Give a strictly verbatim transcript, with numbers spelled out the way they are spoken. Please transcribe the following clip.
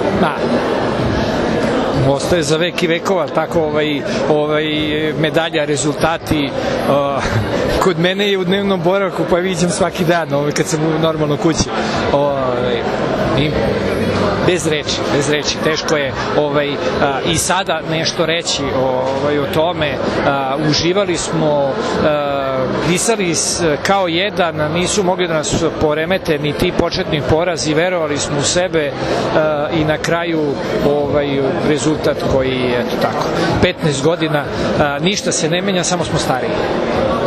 Ma, ostaje za vek i vekova, tako ovaj, ovaj, medalja, rezultati. Uh, kod mene je u dnevnom boravku, pa viđam svaki dan ovaj, kad sam u normalno kući. Ovaj, i bez reči, bez reči, teško je ovaj, a, i sada nešto reći ovaj, o tome. A, uživali smo, a, disali kao jedan, nisu mogli da nas poremete ni ti početni porazi, verovali smo u sebe a, i na kraju ovaj, rezultat koji je tako. petnaest godina, a, ništa se ne menja, samo smo stariji.